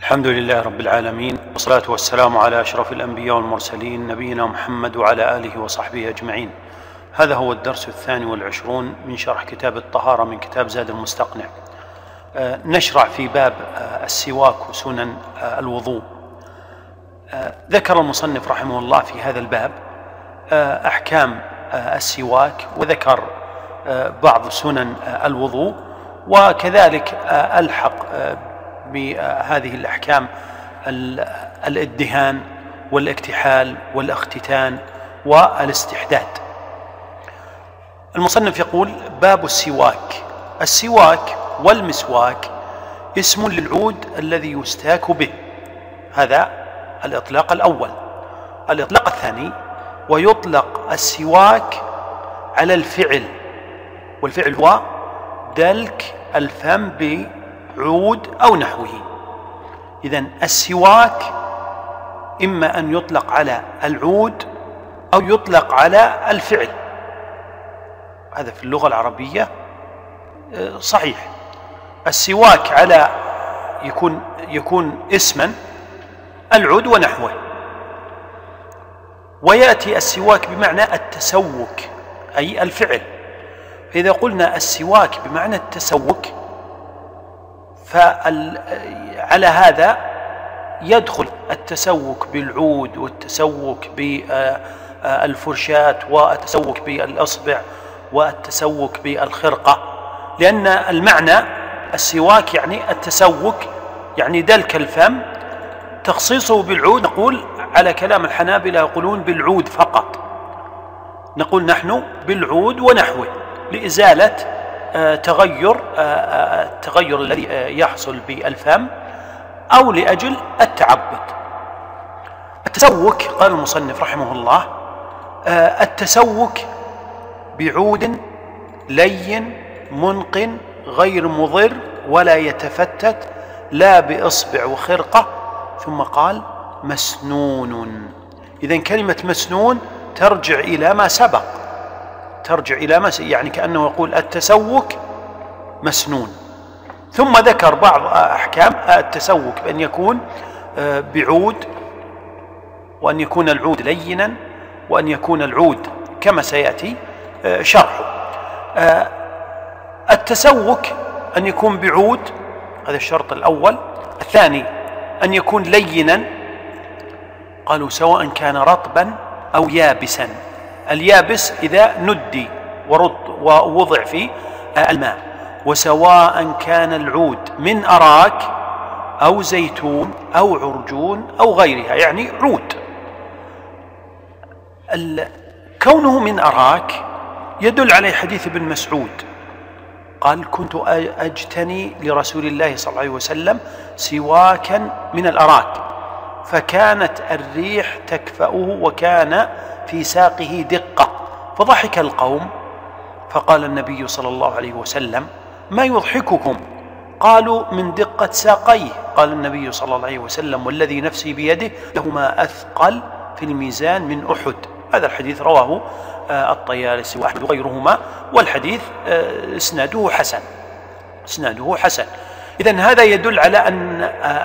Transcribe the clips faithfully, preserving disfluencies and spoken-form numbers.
الحمد لله رب العالمين، والصلاة والسلام على أشرف الأنبياء والمرسلين نبينا محمد وعلى آله وصحبه أجمعين. هذا هو الدرس الثاني والعشرون من شرح كتاب الطهارة من كتاب زاد المستقنع. آه نشرع في باب آه السواك وسنن آه الوضوء. آه ذكر المصنف رحمه الله في هذا الباب آه أحكام آه السواك، وذكر آه بعض سنن آه الوضوء، وكذلك آه ألحق آه بهذه الأحكام الادهان والاكتحال والاختتان والاستحداد. المصنف يقول: باب السواك. السواك والمسواك اسم للعود الذي يستاك به، هذا الإطلاق الأول. الإطلاق الثاني: ويطلق السواك على الفعل، والفعل هو دلك الفم بعود أو نحوه. إذن السواك إما أن يطلق على العود أو يطلق على الفعل، هذا في اللغة العربية صحيح. السواك على يكون يكون اسما العود ونحوه، ويأتي السواك بمعنى التسوك أي الفعل. فإذا قلنا السواك بمعنى التسوك فعلى هذا يدخل التسوك بالعود والتسوك بالفرشاة والتسوك بالأصبع والتسوك بالخرقة، لأن المعنى السواك يعني التسوك، يعني دلك الفم. تخصيصه بالعود نقول على كلام الحنابلة يقولون بالعود فقط، نقول نحن بالعود ونحوه لإزالة تغير التغير الذي يحصل بالفم أو لأجل التعبد. التسوك قال المصنف رحمه الله: التسوك بعود لين منقن غير مضر ولا يتفتت، لا بإصبع وخرقة. ثم قال: مسنون. إذن كلمة مسنون ترجع إلى ما سبق، ترجع إلى ما يعني كأنه يقول التسوك مسنون. ثم ذكر بعض أحكام التسوك بأن يكون بعود، وأن يكون العود لينا، وأن يكون العود كما سيأتي شرحه. التسوك أن يكون بعود، هذا الشرط الأول. الثاني أن يكون لينا، قالوا سواء كان رطبا أو يابسا. اليابس إذا ندي ووضع في الماء. وسواء كان العود من أراك أو زيتون أو عرجون أو غيرها، يعني عود. كونه من أراك يدل عليه حديث ابن مسعود قال: كنت أجتني لرسول الله صلى الله عليه وسلم سواكا من الأراك، فكانت الريح تكفأه وكان في ساقه دقة، فضحك القوم، فقال النبي صلى الله عليه وسلم: ما يضحككم؟ قالوا: من دقة ساقيه. قال النبي صلى الله عليه وسلم: والذي نفسي بيده لهما أثقل في الميزان من أحد. هذا الحديث رواه الطيالسي وأحمد وغيرهما، والحديث اسناده حسن، اسناده حسن. إذن هذا يدل على أن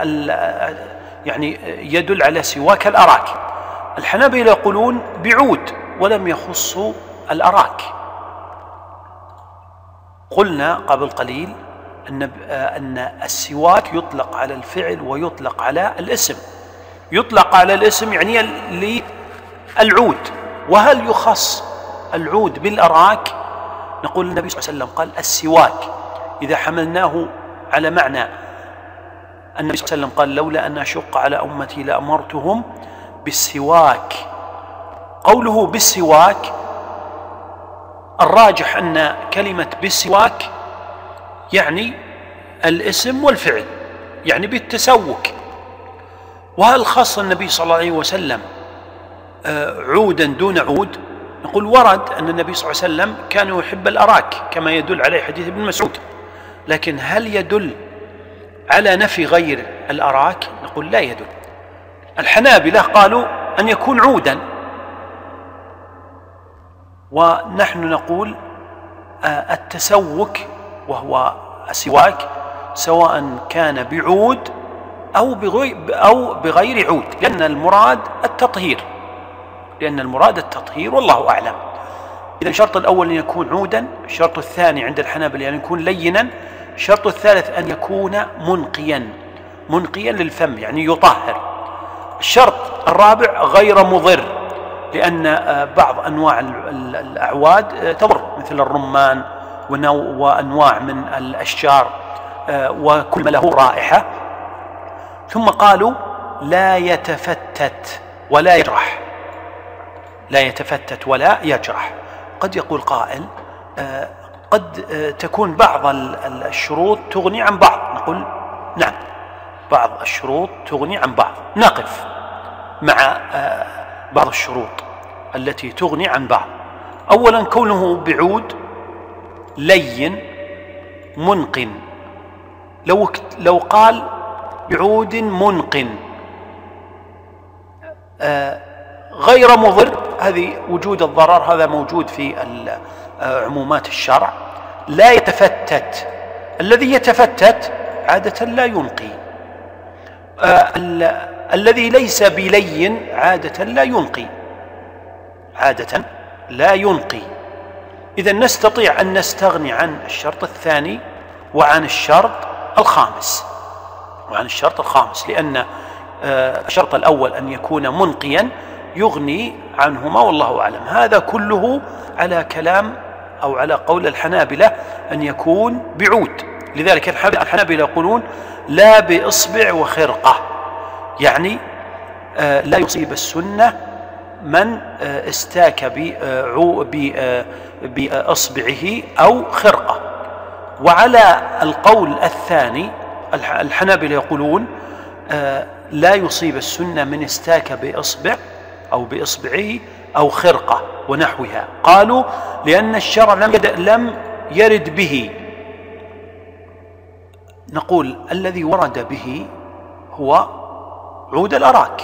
يعني يدل على سواك الأراك. الحنابلة يقولون بعود ولم يخصوا الأراك. قلنا قبل قليل أن أن السواك يطلق على الفعل ويطلق على الاسم. يطلق على الاسم يعني للعود. وهل يخص العود بالأراك؟ نقول النبي صلى الله عليه وسلم قال: السواك. إذا حملناه على معنى النبي صلى الله عليه وسلم قال: لولا أن أشق على أمتي لأمرتهم بالسواك. قوله بالسواك الراجح أن كلمة بالسواك يعني الاسم والفعل، يعني بالتسوك. وهل خص النبي صلى الله عليه وسلم عودا دون عود؟ نقول ورد أن النبي صلى الله عليه وسلم كان يحب الأراك كما يدل عليه حديث ابن مسعود، لكن هل يدل على نفي غير الأراك؟ نقول لا يدل. الحنابلة قالوا أن يكون عودا، ونحن نقول التسوك وهو السواك سواء كان بعود أو أو بغير عود، لأن المراد التطهير لأن المراد التطهير والله أعلم. إذا الشرط الأول أن يكون عودا، الشرط الثاني عند الحنابلة أن يكون لينا، الشرط الثالث أن يكون منقيا منقيا للفم يعني يطهر. الشرط الرابع غير مضر، لأن بعض أنواع الأعواد تضر مثل الرمان وأنواع من الأشجار وكل ما له رائحة. ثم قالوا لا يتفتت ولا يجرح، لا يتفتت ولا يجرح. قد يقول قائل قد تكون بعض الشروط تغني عن بعض، نقول نعم بعض الشروط تغني عن بعض. نقف مع بعض الشروط التي تغني عن بعض. أولا كونه بعود لين منقن، لو لو قال بعود منقن غير مضر، هذه وجود الضرر هذا موجود في عمومات الشرع. لا يتفتت، الذي يتفتت عادة لا ينقي، الذي ليس بلين عادة لا ينقي عادة لا ينقي. إذا نستطيع أن نستغني عن الشرط الثاني وعن الشرط الخامس وعن الشرط الخامس لأن الشرط الأول أن يكون منقيا يغني عنهما والله أعلم. هذا كله على كلام أو على قول الحنابلة أن يكون بعود. لذلك الحنابلة يقولون لا بإصبع وخرقة، يعني لا يصيب السنة من استاك بإصبعه أو خرقة. وعلى القول الثاني الحنابلة يقولون لا يصيب السنة من استاك بإصبع أو بإصبعه أو خرقة ونحوها. قالوا لأن الشرع لم يرد به. نقول الذي ورد به هو عود الأراك.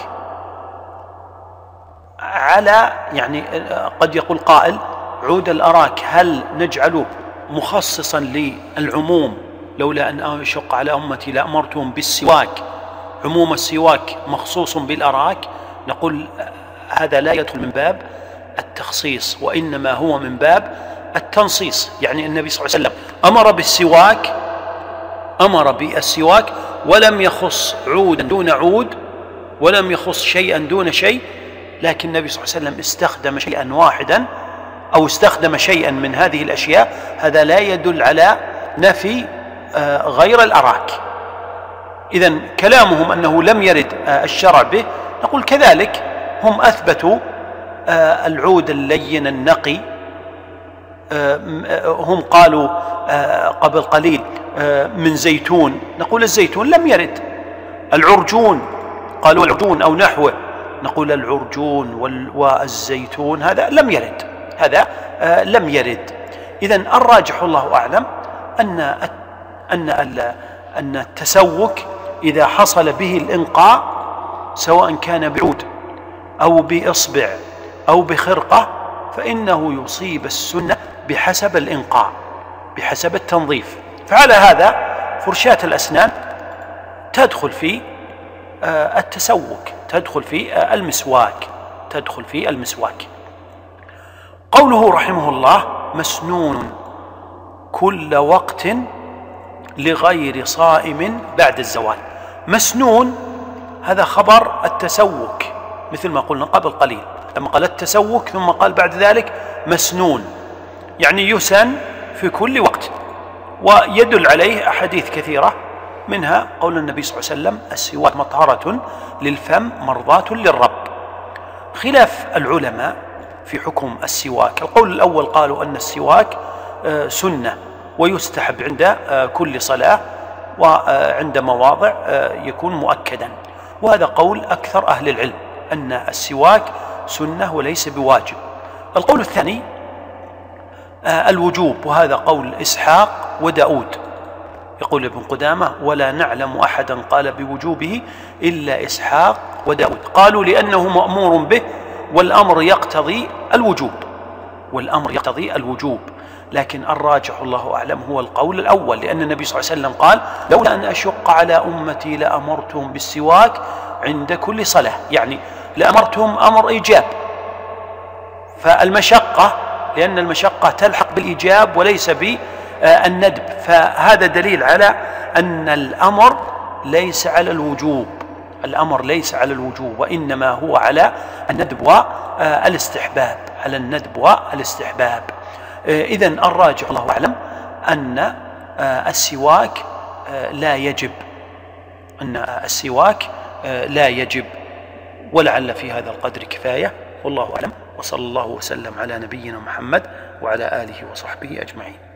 على يعني قد يقول قائل عود الأراك هل نجعله مخصصا للعموم؟ لولا أن أشق على أمتي لأمرتهم بالسواك، عموم السواك مخصوص بالأراك. نقول هذا لا يدخل من باب التخصيص، وإنما هو من باب التنصيص. يعني النبي صلى الله عليه وسلم أمر بالسواك أمر بالسواك ولم يخص عودا دون عود، ولم يخص شيئا دون شيء، لكن النبي صلى الله عليه وسلم استخدم شيئا واحدا أو استخدم شيئا من هذه الأشياء. هذا لا يدل على نفي غير الأراك. إذن كلامهم أنه لم يرد الشرع به، نقول كذلك هم أثبتوا العود اللين النقي. هم قالوا قبل قليل من زيتون، نقول الزيتون لم يرد. العرجون قالوا العرجون أو نحوه، نقول العرجون والزيتون هذا لم يرد هذا لم يرد. إذن الراجح الله أعلم أن أن أن التسوك إذا حصل به الإنقاء سواء كان بعود أو بإصبع أو بخرقة فإنه يصيب السنة بحسب الإنقاء بحسب التنظيف. فعلى هذا فرشاة الأسنان تدخل في التسوك، تدخل في المسواك تدخل في المسواك. قوله رحمه الله مسنون كل وقت لغير صائم بعد الزوال. مسنون هذا خبر التسوك مثل ما قلنا قبل قليل، لما قال التسوك ثم قال بعد ذلك مسنون، يعني يسن في كل وقت. ويدل عليه أحاديث كثيرة، منها قول النبي صلى الله عليه وسلم السواك مطهرة للفم مرضاة للرب. خلاف العلماء في حكم السواك. القول الأول قالوا أن السواك سنة ويستحب عند كل صلاة وعند مواضع يكون مؤكدا، وهذا قول أكثر أهل العلم أن السواك سنة وليس بواجب. القول الثاني الوجوب، وهذا قول إسحاق وداود. يقول ابن قدامة ولا نعلم أحدا قال بوجوبه إلا إسحاق وداود. قالوا لأنه مأمور به والأمر يقتضي الوجوب والأمر يقتضي الوجوب لكن الراجح الله أعلم هو القول الأول، لأن النبي صلى الله عليه وسلم قال: لولا أن أشق على أمتي لأمرتهم بالسواك عند كل صلاة، يعني لأمرتهم أمر إيجاب، فالمشقة لأن المشقة تلحق بالإيجاب وليس بالندب، فهذا دليل على أن الأمر ليس على الوجوب، الأمر ليس على الوجوب وإنما هو على الندب والاستحباب، على الندب والاستحباب. إذن الراجح الله أعلم أن السواك لا يجب، أن السواك لا يجب، ولعل في هذا القدر كفاية، والله أعلم، وصلى الله وسلم على نبينا محمد وعلى آله وصحبه أجمعين.